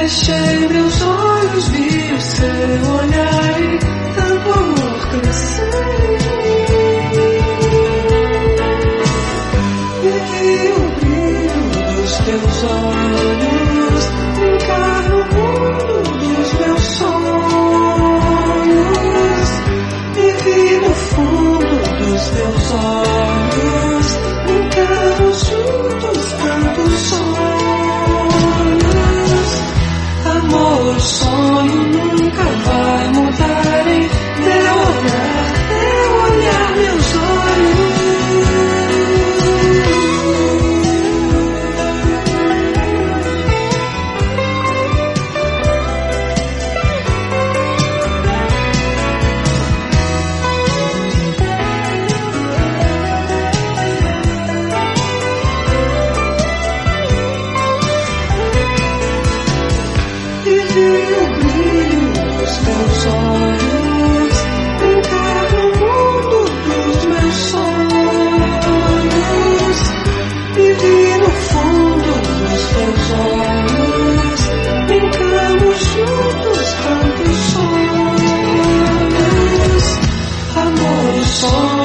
Fechei meus olhos, vi o seu olhar e tanto amor crescer. Vivi o brilho dos teus olhos, brincar no mundo dos meus sonhos. Vivi no fundo dos teus olhos, brincamos juntos tantos sonhos. Amor, sonho nunca vai mudar em teu olhar, meus olhos. Sonhos, amor, sonhos.